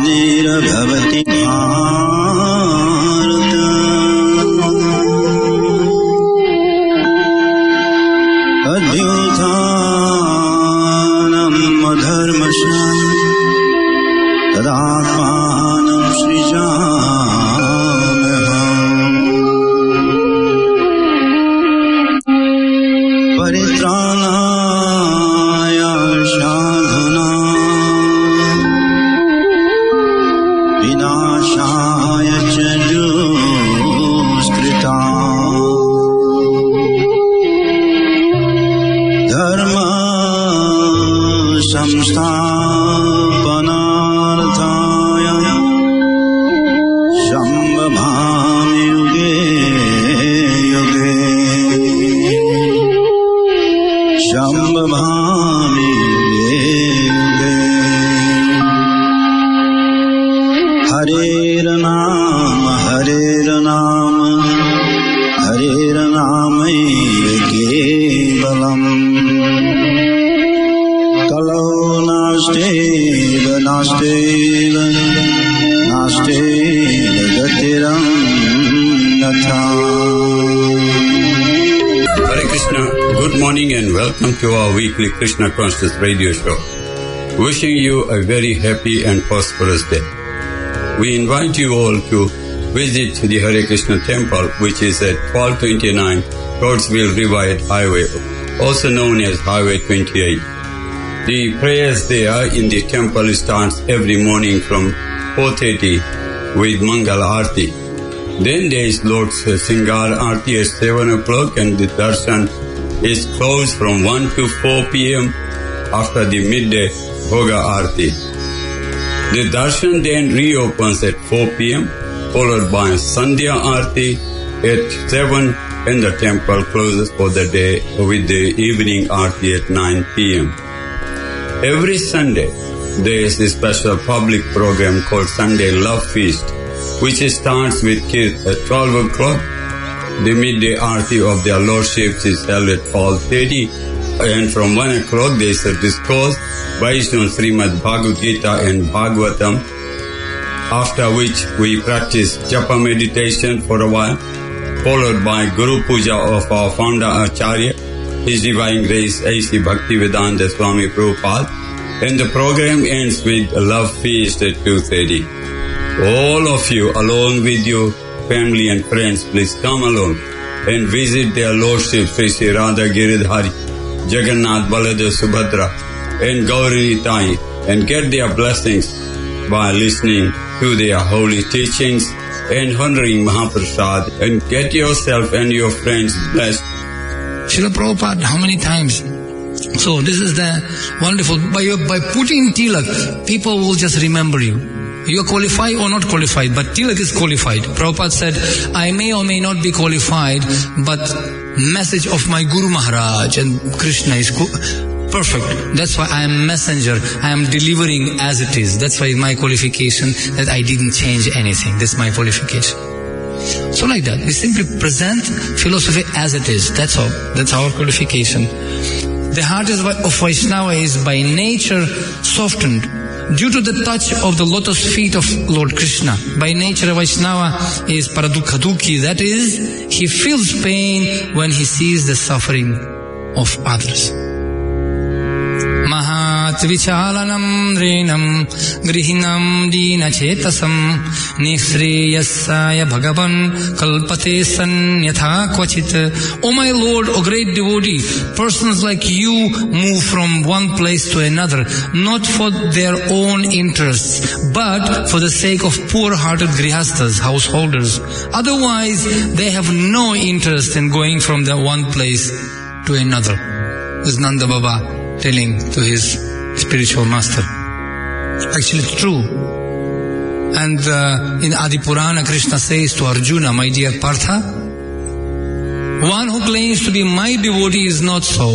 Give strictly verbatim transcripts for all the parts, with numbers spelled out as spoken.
ग्लानिर्भवति भारत अभ्युत्थानम् अधर्मस्य तदात्मानं सृजाम्यहम् परित्राणाय साधूनां विनाशाय च दुष्कृताम् धर्म संस्थापनार्थाय संभवामि युगे युगे संभवामि युगे युगे हरेर्नाम हरेर्नाम हरेर्नामैव केवलम् कलौ नास्तेव नास्तेव नास्तेव गतिरन्यथा. Hare Krishna, good morning and welcome to our weekly Krishna Conscious radio show. Wishing you a very happy and prosperous day. We invite you all to visit the Hare Krishna temple, which is at twelve twenty-nine Toadsville Riverhead Highway, also known as Highway twenty-eight. The prayers there in the temple starts every morning from four thirty with Mangal Aarti. Then there is Lord's Singar Aarti at seven o'clock and the darshan is closed from one to four p.m. after the midday Bhoga Aarti. The darshan then reopens at four p.m. followed by Sandhya Aarti at seven and the temple closes for the day with the evening Aarti at nine p.m. Every Sunday, there is a special public program called Sunday Love Feast, which starts with kids at twelve o'clock. The midday Aarti of their Lordships is held at twelve thirty, and from one o'clock there is a discourse based on Srimad Bhagavad Gita and Bhagavatam, after which we practice japa meditation for a while, followed by Guru Puja of our founder Acharya, His Divine Grace A C Bhaktivedanta Swami Prabhupada, and the program ends with a love feast at two thirty. All of you, along with your family and friends, please come along and visit their Lordship Sri Sri Radha Giridhari, Jagannath Baladev Subhadra, and Gauri Nitai, and get their blessings by listening to their holy teachings and honoring Mahaprasad, and get yourself and your friends blessed. Srila Prabhupada, how many times? So this is the wonderful, by, your, by putting tilak, people will just remember you. You are qualified or not qualified, but tilak is qualified. Prabhupada said, I may or may not be qualified, but message of my Guru Maharaj and Krishna is perfect. That's why I am messenger. I am delivering as it is. That's why my qualification, that I didn't change anything. That's my qualification. So like that, we simply present philosophy as it is. That's all. That's our qualification. The heart is of Vaishnava is by nature softened due to the touch of the lotus feet of Lord Krishna. By nature Vaishnava is paradukhaduki. That is, he feels pain when he sees the suffering of others. Mahat vichalanam renam grihinam dina chetasam nishreyasaya bhagavan kalpate sanyatha kvachit. O my Lord, O great devotee, persons like you move from one place to another, not for their own interests, but for the sake of poor-hearted grihastas, householders. Otherwise, they have no interest in going from the one place to another. This is Nanda Baba telling to his spiritual master. Actually, it's true. And uh, in Adi Purana, Krishna says to Arjuna, my dear Partha, one who claims to be my devotee is not so.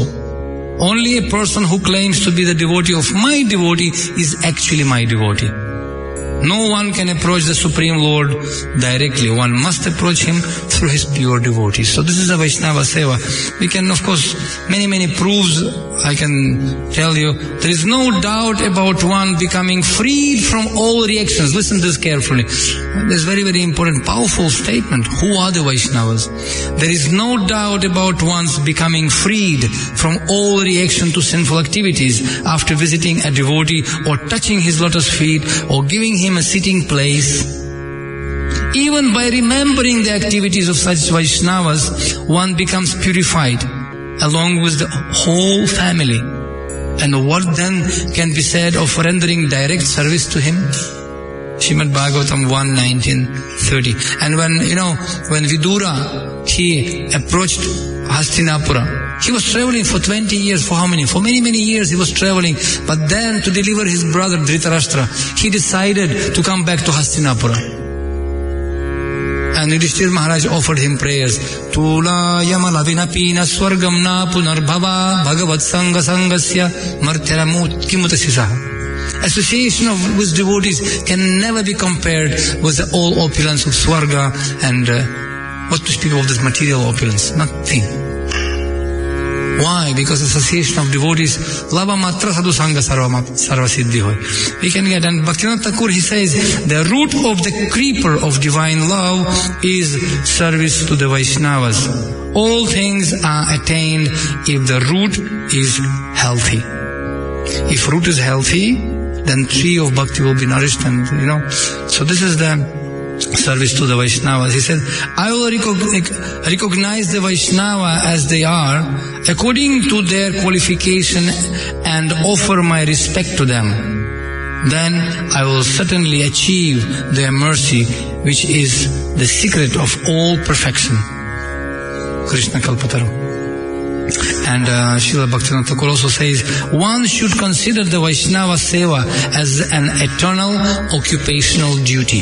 Only a person who claims to be the devotee of my devotee is actually my devotee. No one can approach the Supreme Lord directly. One must approach Him through His pure devotees. So this is the Vaishnava Seva. We can, of course, many, many proofs I can tell you. There is no doubt about one becoming freed from all reactions. Listen to this carefully. This is very, very important, powerful statement. Who are the Vaishnavas? There is no doubt about one's becoming freed from all reaction to sinful activities after visiting a devotee or touching his lotus feet or giving him a sitting place. Even by remembering the activities of such Vaishnavas, one becomes purified along with the whole family. And what then can be said of rendering direct service to him? Srimad Bhagavatam one nineteen thirty. And when, you know, when Vidura, he approached Hastinapura, he was traveling for twenty years. For how many? For many, many years he was traveling. But then to deliver his brother Dhritarashtra, he decided to come back to Hastinapura. And Yudhishthira Maharaj offered him prayers. Tula yamala vinapina swargam na punarbhava bhagavat sangha sangasya martyara kimutasisaha. Association of, with devotees can never be compared with the all opulence of Swarga and uh, what to speak of this material opulence. Nothing. Why? Because association of devotees, lava matra sadhu sangha sarva siddhi hoy. We can get, and Bhaktivinoda Thakur, he says, the root of the creeper of divine love is service to the Vaishnavas. All things are attained if the root is healthy. If root is healthy, then tree of bhakti will be nourished, and you know. So this is the service to the Vaishnavas. He said, I will recognize the Vaishnava as they are according to their qualification and offer my respect to them. Then I will certainly achieve their mercy, which is the secret of all perfection. Krishna Kalpataru. And uh, Srila Bhaktivinoda Thakur also says, one should consider the Vaishnava Seva as an eternal occupational duty.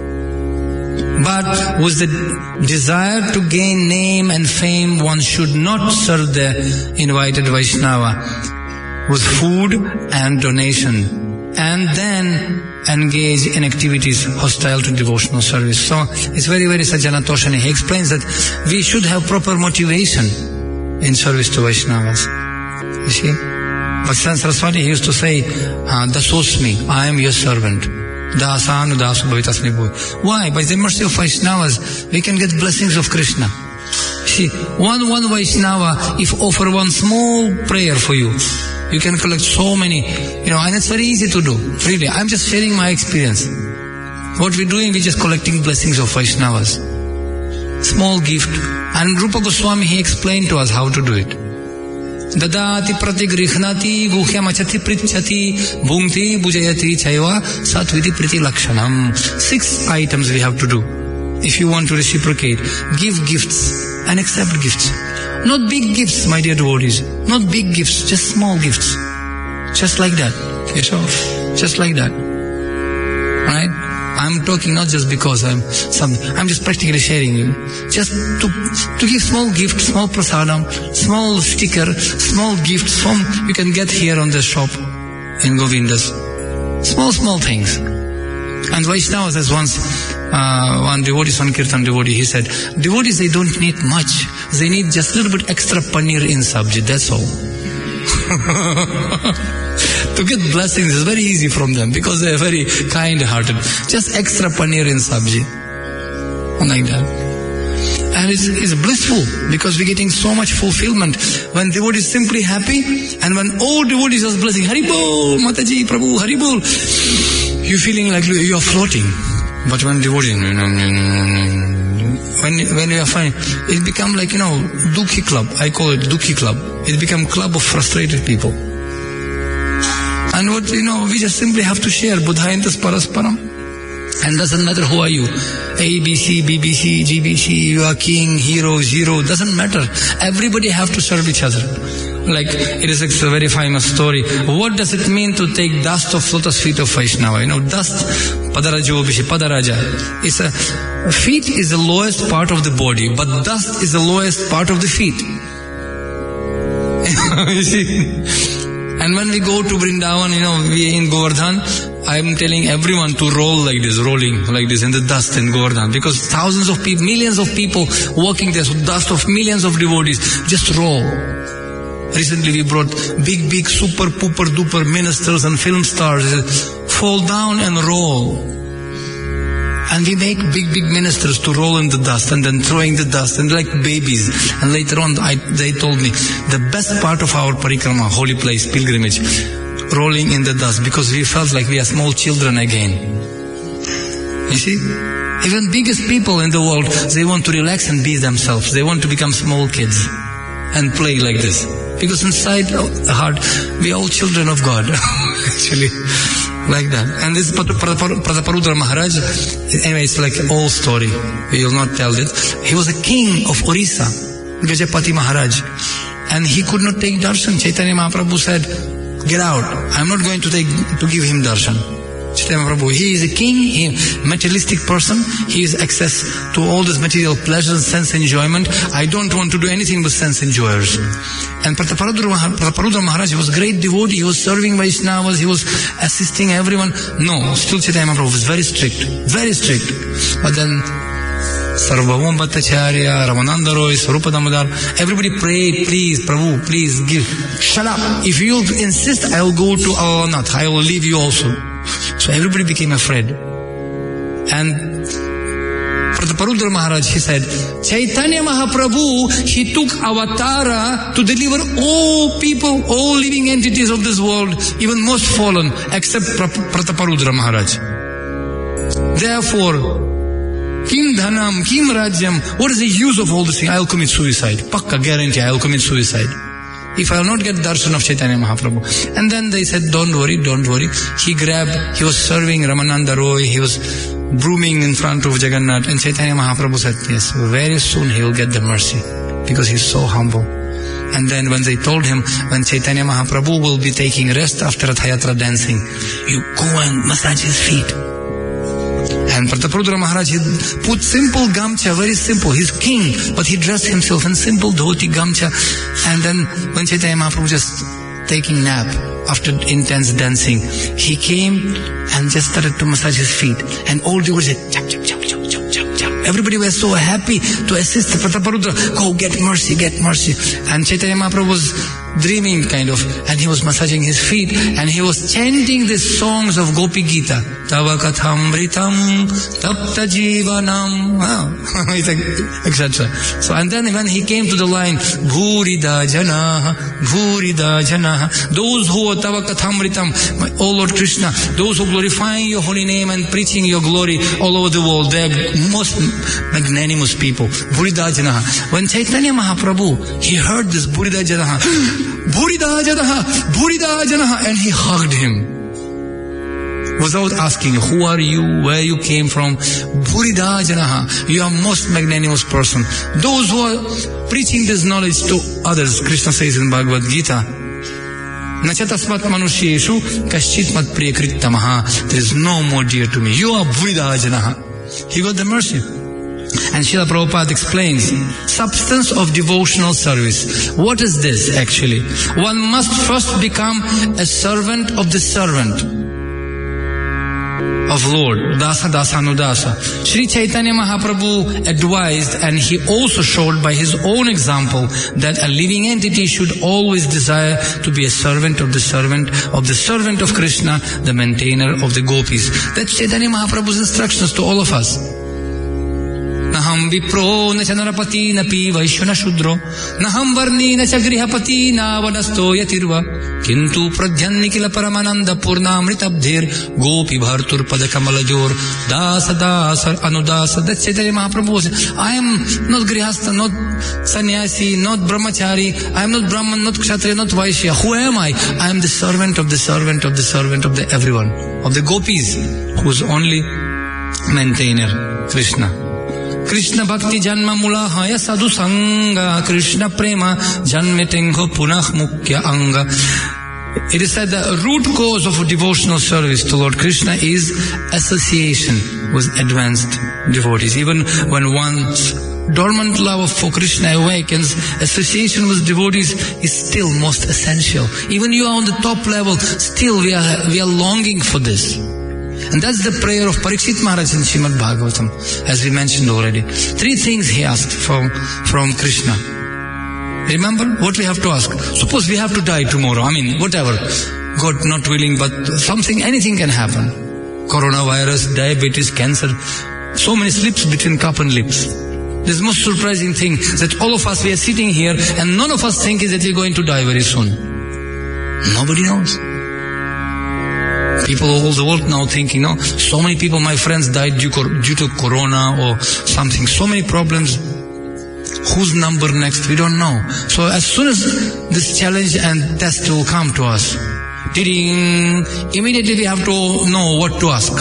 But with the desire to gain name and fame, one should not serve the invited Vaishnava with food and donation, and then engage in activities hostile to devotional service. So it's very, very Sajjana Toshani. He explains that we should have proper motivation in service to Vaishnavas. You see? Bhaktivedanta Saraswati, he used to say, Dasosmi, I am your servant. Dasanu dasu bhavitasmi bhuvi. Why? By the mercy of Vaishnavas, we can get blessings of Krishna. See, one, one Vaishnava, if offer one small prayer for you, you can collect so many, you know, and it's very easy to do. Really, I'm just sharing my experience. What we're doing, we're just collecting blessings of Vaishnavas. Small gift. And Rupa Goswami, he explained to us how to do it. Dadati pratigrihnati guhyamachati prichati bhungti bujayati chaiva satviti priti lakshanam. Six items we have to do. If you want to reciprocate, give gifts and accept gifts. Not big gifts, my dear devotees. Not big gifts, just small gifts. Just like that. Yes, just like that. Right? I'm talking not just because I'm something. I'm just practically sharing you. Just to to give small gift, small prasadam, small sticker, small gift, some you can get here on the shop in Govindas. Small, small things. And Vaishnavas, as once uh, one devotee, one Kirtan devotee, he said, devotees, they don't need much. They need just a little bit extra paneer in sabji, that's all. To get blessings is very easy from them because they are very kind-hearted. Just extra paneer in sabji. Like that. And it's, it's blissful because we're getting so much fulfillment when devotee is simply happy, and when all devotees are blessing, Haribol, Mataji, Prabhu, Haribol, you're feeling like you're floating. But when devotee, when when you are fine, it becomes like, you know, Dukhi club. I call it Dukhi club. It becomes club of frustrated people. And what, you know, we just simply have to share Buddhayantas Parasparam. And doesn't matter who are you. A, B, C, B, B, C, G, B, C, you are king, hero, zero, doesn't matter. Everybody have to serve each other. Like, it is a very famous story. What does it mean to take dust of lotus feet of Vaishnava? You know, dust, Padarajo Bishi, Padaraja. It's a, feet is the lowest part of the body, but dust is the lowest part of the feet. You see? And when we go to Vrindavan, you know, we in Govardhan, I am telling everyone to roll like this, rolling like this in the dust in Govardhan, because thousands of people, millions of people working there, so dust of millions of devotees, just roll. Recently we brought big, big, super, pooper, duper ministers and film stars. Fall down and roll. And we make big, big ministers to roll in the dust and then throwing the dust and like babies. And later on, I, they told me the best part of our parikrama, holy place, pilgrimage, rolling in the dust, because we felt like we are small children again. You see? Even biggest people in the world, they want to relax and be themselves. They want to become small kids and play like this. Because inside the heart, we are all children of God. Actually. Like that. And this Prataparudra Maharaj, anyway, it's like an old story. We will not tell it. He was a king of Orissa, Gajapati Maharaj. And he could not take darshan. Chaitanya Mahaprabhu said, get out. I'm not going to take to give him darshan. Chaitanya Mahaprabhu, he is a king, he materialistic person. He has access to all this material pleasures, sense enjoyment. I don't want to do anything but sense enjoyers. And Prataparudra Maharaj was a great devotee. He was serving Vaishnavas. He was assisting everyone. No, still Chaitanya Mahaprabhu was very strict. Very strict. But then Sarvabhauma Bhattacharya, Ramananda Roy, Swarupa Damodar, everybody prayed, please, Prabhu, please give. Shut up. If you insist, I will go to Avalanath. I will leave you also. So everybody became afraid. And Prataparudra Maharaj, he said, Chaitanya Mahaprabhu, he took avatara to deliver all people, all living entities of this world, even most fallen, except Prataparudra Maharaj. Therefore, Kim Dhanam, Kim Rajyam, what is the use of all this thing? I will commit suicide. Pakka guarantee, I will commit suicide. If I will not get darshan of Chaitanya Mahaprabhu. And then they said, don't worry, don't worry. He grabbed, he was serving Ramananda Roy, he was brooming in front of Jagannath, and Chaitanya Mahaprabhu said, yes, very soon he will get the mercy, because he is so humble. And then when they told him, when Chaitanya Mahaprabhu will be taking rest after Rathayatra dancing, you go and massage his feet. And Prataparudra Maharaj, he put simple gamcha, very simple. He's king, but he dressed himself in simple dhoti gamcha. And then when Chaitanya Mahaprabhu just taking nap after intense dancing, he came and just started to massage his feet. And all devotees said, chap, chap, chap, chap, chap, chap, chap. Everybody was so happy to assist Prataparudra. Go, get mercy, get mercy. And Chaitanya Mahaprabhu was dreaming kind of, and he was massaging his feet, and he was chanting these songs of Gopi Gita. Tava kathamritam tapta jivanam, et cetera. So, and then when he came to the line, Bhurida Janaha, Bhurida Janaha, those who are Tava kathamritam, O Lord Krishna, those who glorifying your holy name and preaching your glory all over the world, they are most magnanimous people. Bhurida Janaha. When Chaitanya Mahaprabhu, he heard this Bhurida Janaha, Bhurida Janaha, Bhurida Janaha, and he hugged him. Without asking, who are you, where you came from? Bhurida Janaha, you are most magnanimous person. Those who are preaching this knowledge to others, Krishna says in Bhagavad Gita, Nachatasmat manusheshu kaschit mat priyakrittamaha, there is no more dear to me. You are Bhurida Janaha. He got the mercy. And Srila Prabhupada explains, substance of devotional service. What is this actually? One must first become a servant of the servant of Lord, Dasa Dasanudasa. Sri Chaitanya Mahaprabhu advised, and he also showed by his own example, that a living entity should always desire to be a servant of the servant of the servant of Krishna, the maintainer of the gopis. That's Chaitanya Mahaprabhu's instructions to all of us. Naham vipro na cha narapati na pi vaishwana shudro naham varni na cha grihapati na vanasto yatirva kintu pradhyanni kila paramananda purnamritabdhir gopi bhartur padakamalajor dasa dasa anudasa. That's Chaitanya Mahaprabhu said, I am not grihastha, not sannyasi, not brahmachari, I am not brahman, not kshatriya, not vaishya. Who am I? I am the servant of the servant of the servant of the everyone, of the gopis, who is only maintainer, Krishna. Krishna Bhakti Janma Mulahaya Sadhu Sangha Krishna Prema Janmetengho Punah Mukhya Anga. It is said the root cause of a devotional service to Lord Krishna is association with advanced devotees. Even when one's dormant love for Krishna awakens, association with devotees is still most essential. Even you are on the top level, still we are, we are longing for this. And that's the prayer of Parikshit Maharaj in Srimad Bhagavatam, as we mentioned already. Three things he asked from, from Krishna. Remember what we have to ask? Suppose we have to die tomorrow. I mean, whatever. God not willing, but something, anything can happen. Coronavirus, diabetes, cancer. So many slips between cup and lips. This most surprising thing that all of us, we are sitting here and none of us think is that we're going to die very soon. Nobody knows. People all the world now thinking, no, so many people, my friends died due, due to corona or something. So many problems. Whose number next? We don't know. So as soon as this challenge and test will come to us, ding, immediately we have to know what to ask.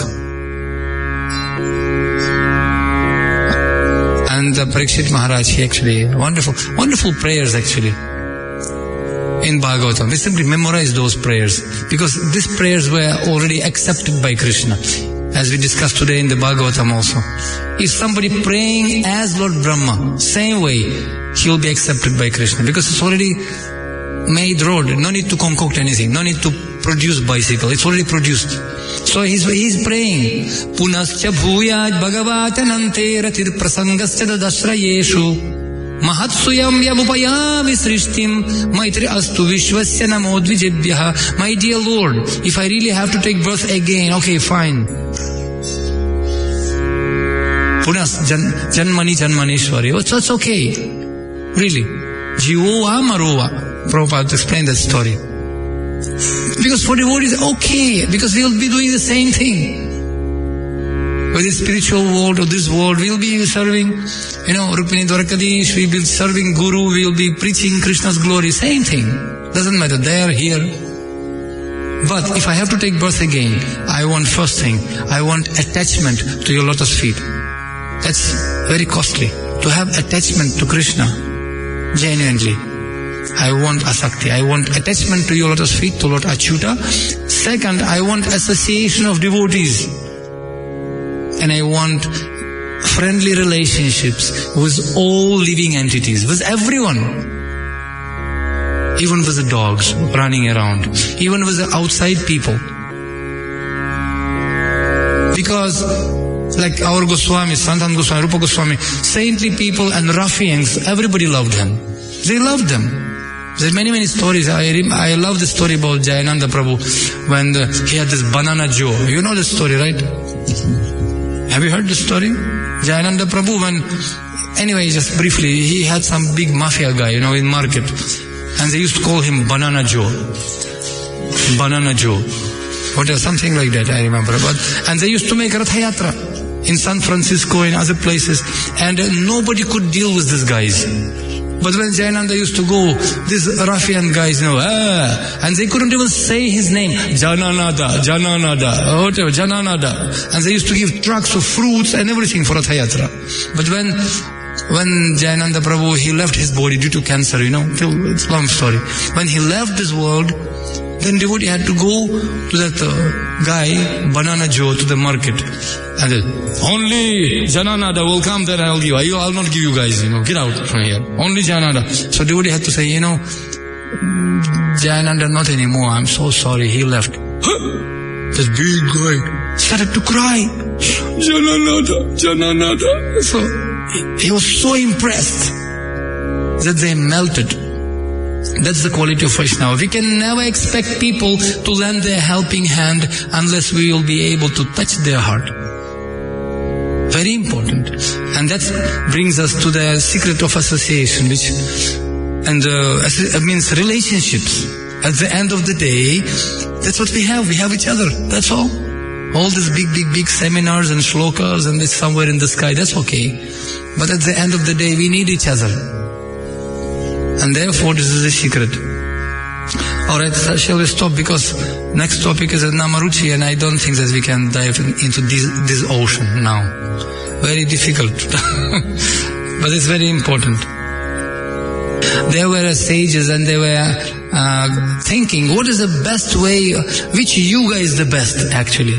And uh, Parikshit Maharaj, he actually, wonderful, wonderful prayers actually. In Bhagavatam, we simply memorize those prayers because these prayers were already accepted by Krishna, as we discussed today in the Bhagavatam also. If somebody praying as Lord Brahma, same way, he will be accepted by Krishna because it's already made road. No need to concoct anything. No need to produce bicycle. It's already produced. So he's, he's praying. Punascha bhuyaj bhagavat-anante ratir prasangascha dadashrayeshu mahatsuyam yamupayami srishtim maitri astu vishwasya namo dvijebhyaha. My dear Lord, if I really have to take birth again, okay, fine. Punas jan, janmani janmaneshwari. Oh, so it's okay. Really. Jiva marova. Prabhupada explained that story. Because for the world is okay, because we will be doing the same thing. With the spiritual world or this world, we will be serving, you know, Rukmini Dwarakadish, we will be serving Guru, we will be preaching Krishna's glory, same thing. Doesn't matter, there, here. But if I have to take birth again, I want first thing, I want attachment to your lotus feet. That's very costly. To have attachment to Krishna, genuinely. I want asakti. I want attachment to your lotus feet, to Lord Achyuta. Second, I want association of devotees. And I want friendly relationships with all living entities, with everyone. Even with the dogs running around. Even with the outside people. Because, like our Goswami, Sanatan Goswami, Rupa Goswami, saintly people and ruffians, everybody loved him. They loved them. There are many, many stories. I I love the story about Jayananda Prabhu when the, he had this banana Joe. You know the story, right? Have you heard the story? Jayananda Prabhu, when, anyway, just briefly, he had some big mafia guy, you know, in market. And they used to call him Banana Joe. Banana Joe. Whatever, something like that, I remember. But, and they used to make Ratha Yatra in San Francisco, in other places. And uh, nobody could deal with these guys. But when Jayananda used to go, these ruffian guys, you know, ah, and they couldn't even say his name, Jananada, Jananada, whatever, Jananada. And they used to give trucks of fruits and everything for Ratha Yatra. But when, when Jayananda Prabhu, he left his body due to cancer, you know, it's a long story. When he left this world, then devotee had to go to that uh, guy, Banana Joe, to the market. And then, only Jananada will come, then I'll give you. I'll not give you guys, you know, get out from here. Only Jananada. So devotee had to say, you know, Jayananda not anymore, I'm so sorry, he left. This big guy started to cry. Jananada, Jananada. So, he, he was so impressed that they melted. That's the quality of Vaishnava. We can never expect people to lend their helping hand unless we will be able to touch their heart. Very important. And that brings us to the secret of association, which and uh, it means relationships. At the end of the day, that's what we have. We have each other. That's all. All these big, big, big seminars and shlokas and it's somewhere in the sky, that's okay. But at the end of the day, we need each other. And therefore, this is the secret. Alright, so shall we stop? Because next topic is a Namaruchi and I don't think that we can dive in, into this, this ocean now. Very difficult. But it's very important. There were sages and they were uh, thinking, what is the best way, which yoga is the best actually?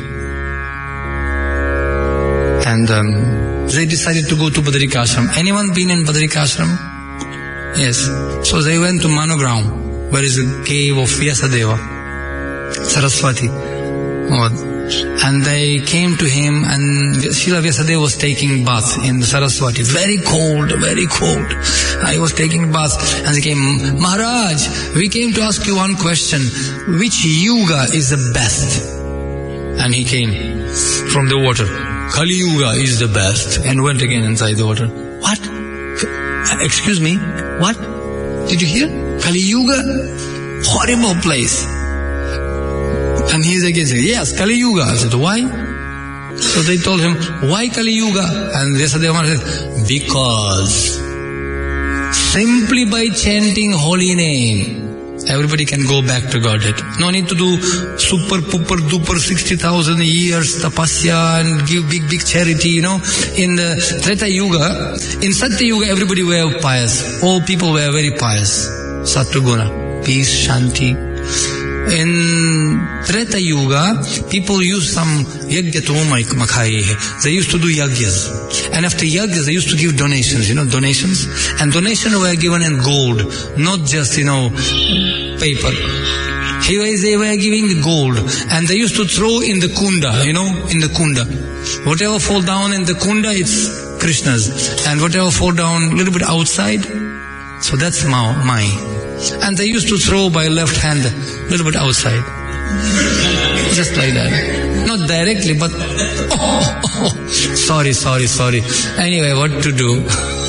And um, they decided to go to Badrikashram. Anyone been in Badrikashram? Yes. So they went to Manogram, where is a cave of Vyasadeva, Saraswati. Oh, And they came to him, and Srila Vyasadeva was taking bath in the Saraswati. Very cold, very cold. I was taking bath, and they came, Maharaj, we came to ask you one question. Which yuga is the best? And he came from the water. Kali Yuga is the best. And went again inside the water. What? Excuse me? What? Did you hear? Kali Yuga? Horrible place. And he again said, yes, Kali Yuga. I said, why? So they told him, why Kali Yuga? And Vyasadeva said, because simply by chanting holy name, everybody can go back to Godhead. No need to do super, pooper, duper, sixty thousand years tapasya and give big, big charity, you know. In the Treta Yuga, in Satya Yuga, everybody were pious. All people were very pious. Sattva-guna, peace, shanti. In Treta Yuga, people used some yagyatomai makhai. They used to do yagyas. And after yagyas, they used to give donations, you know, donations. And donations were given in gold, not just, you know, paper. Here they were giving the gold. And they used to throw in the kunda, you know, in the kunda. Whatever fall down in the kunda, it's Krishna's. And whatever fall down a little bit outside, so that's my. And they used to throw by left hand a little bit outside. Just like that. Not directly, but oh, oh, oh, sorry, sorry, sorry. Anyway, what to do?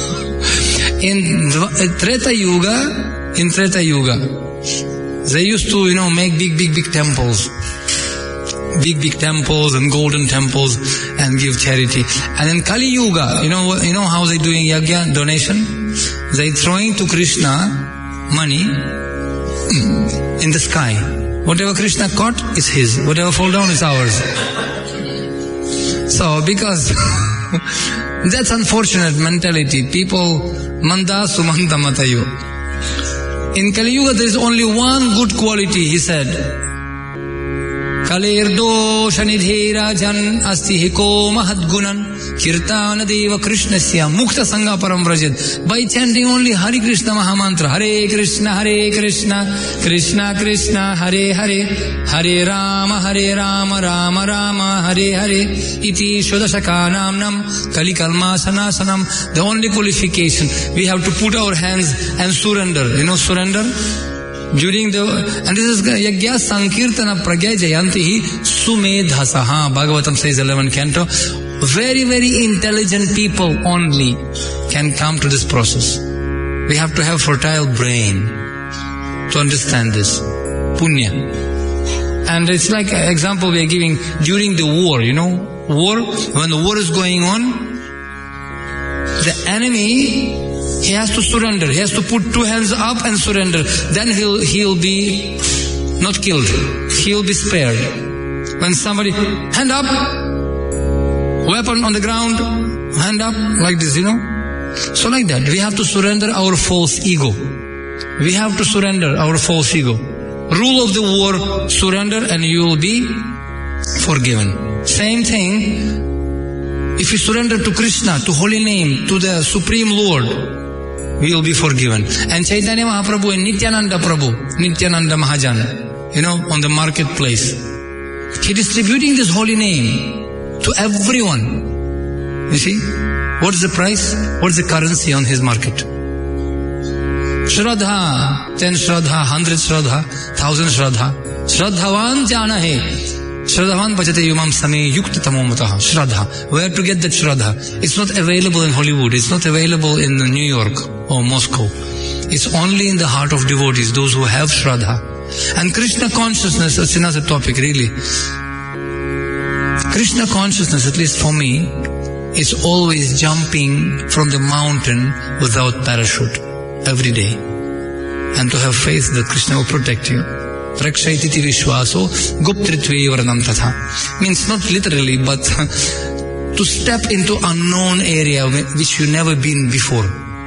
In Treta Yuga, in Treta Yuga, they used to, you know, make big, big, big temples. Big, big temples and golden temples and give charity. And in Kali Yuga, you know, you know how they doing yagya, donation? They throwing to Krishna money in the sky. Whatever Krishna caught is his. Whatever fall down is ours. So, because that's unfortunate mentality. People, manda sumanta matayo. In Kali Yuga there is only one good quality, he said. Kalir shanidhira jan asti hiko mahadgunan kirtana deva krishnasya mukta sangha param vrajat. By chanting only Hare Krishna Mahamantra, Hare Krishna, Hare Krishna, Krishna Krishna, Hare Hare, Hare Rama, Hare Rama, Rama Rama, Hare Hare, iti shodashakanam nam kalikalma sanasanam. The only qualification, we have to put our hands and surrender. You know surrender? During the, and this is Yagya Sankirtana Pragya Jayanti Sumedhasaha. Bhagavatam says eleventh canto. Very, very intelligent people only can come to this process. We have to have fertile brain to understand this. Punya. And it's like an example we are giving during the war, you know, war, when the war is going on, the enemy, he has to surrender. He has to put two hands up and surrender. Then he'll he'll be not killed. He'll be spared. When somebody, hand up, weapon on the ground, hand up, like this, you know. So like that, we have to surrender our false ego. We have to surrender our false ego. Rule of the war, surrender and you will be forgiven. Same thing, if you surrender to Krishna, to Holy Name, to the Supreme Lord, we will be forgiven. And Chaitanya Mahaprabhu and Nityananda Prabhu, Nityananda Mahajan, you know, on the marketplace, he distributing this holy name to everyone. You see, what is the price? What is the currency on his market? Shraddha, ten Shraddha, hundred Shraddha, thousand Shraddha. Shraddhavan jana hai. Shraddhavan bhajate yumam same yukta tamomataha. Shraddha. Where to get that Shraddha? It's not available in Hollywood. It's not available in New York or Moscow. It's only in the heart of devotees, those who have Shraddha. And Krishna consciousness, that's another topic really. Krishna consciousness, at least for me, is always jumping from the mountain without parachute every day. And to have faith that Krishna will protect you. Rakshaititi vishwaso guptritve varanam tatha. Means not literally, but to step into unknown area which you've never been before.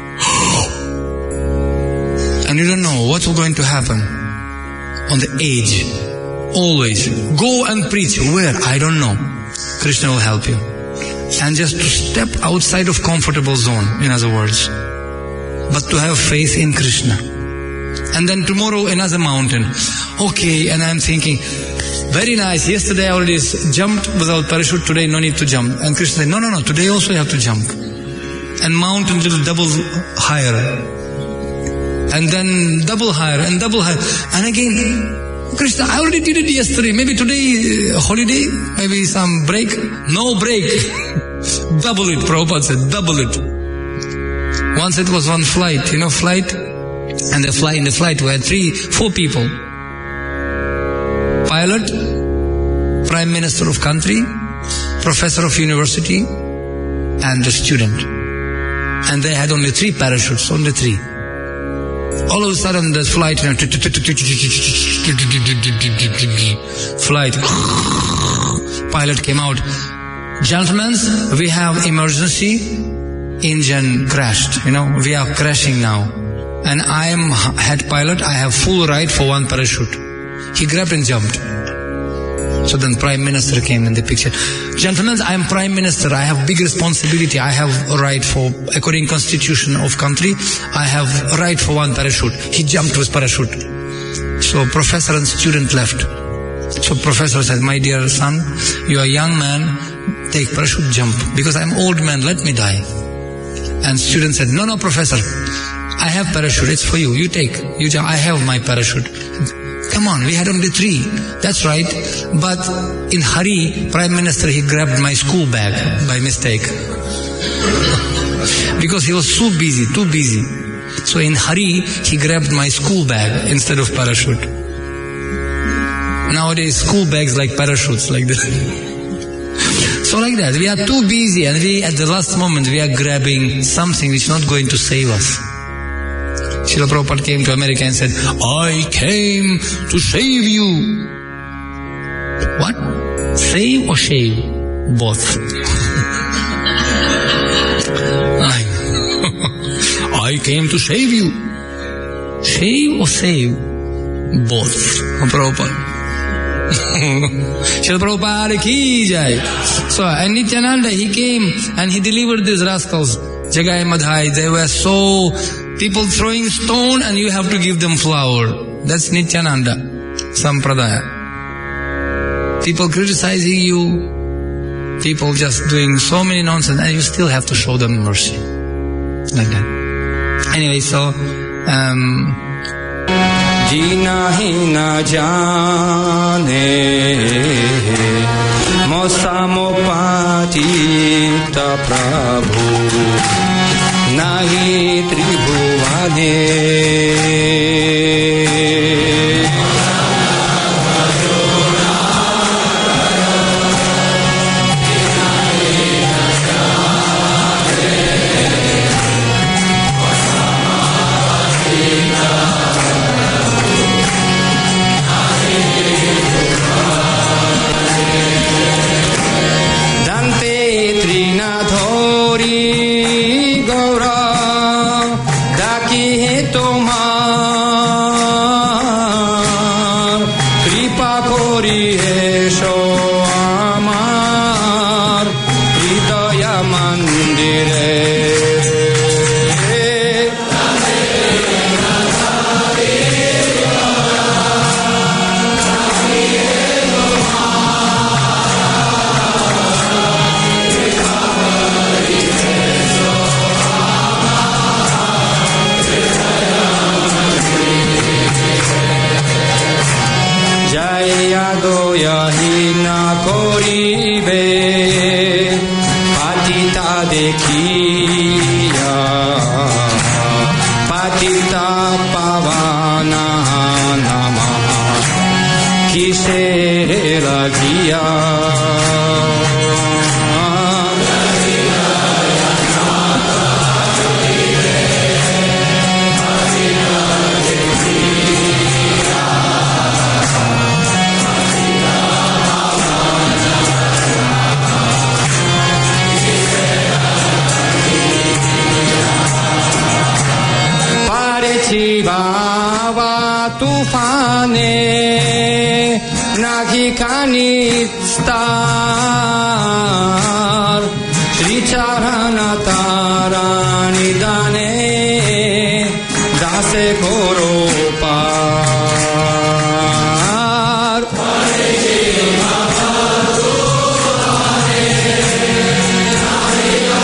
And you don't know what's going to happen on the edge. Always. Go and preach. Where? I don't know. Krishna will help you. And just to step outside of comfortable zone, in other words. But to have faith in Krishna. And then tomorrow another mountain. Okay, and I'm thinking, very nice. Yesterday I already jumped without parachute. Today no need to jump. And Krishna said, no, no, no. Today also you have to jump. And mount a little double higher. And then double higher and double higher. And again, Krishna, I already did it yesterday. Maybe today, uh, holiday, maybe some break. No break. Double it, Prabhupada said, double it. Once it was one flight, you know, flight. And the flight, in the flight were three, four people. Pilot, Prime Minister of country, Professor of university, and the student. And they had only three parachutes, only three. All of a sudden the flight, you know, flight, pilot came out. Gentlemen, we have emergency, engine crashed, you know, we are crashing now. And I am head pilot, I have full right for one parachute. He grabbed and jumped. So then Prime Minister came in the picture. Gentlemen, I am Prime Minister. I have big responsibility. I have a right for, according Constitution of country, I have a right for one parachute. He jumped with parachute. So Professor and student left. So Professor said, my dear son, you are a young man, take parachute, jump. Because I am old man, let me die. And student said, no, no, Professor, I have parachute, it's for you. You take, you jump. I have my parachute. Come on, we had only three. That's right. But in hurry, Prime Minister, he grabbed my school bag by mistake. Because he was so busy, too busy. So in hurry, he grabbed my school bag instead of parachute. Nowadays, school bags like parachutes, like this. So like that, we are too busy and we, at the last moment, we are grabbing something which is not going to save us. Srila Prabhupada came to America and said, I came to save you. What? Save or shave? Both. I, I came to save you. Shave or save? Both. Oh, Prabhupada. Srila Prabhupada ki jai. So, and Nityananda, he came and he delivered these rascals. Jagai Madhai, they were so... People throwing stone and you have to give them flower. That's Nityananda Sampradaya. People criticizing you, people just doing so many nonsense, and you still have to show them mercy. Like that. Anyway, so, um, Jina hi na jane mosamopatita prabhu nahi tribhuvane. Star Sri Charana Tarani Dane Dase Koro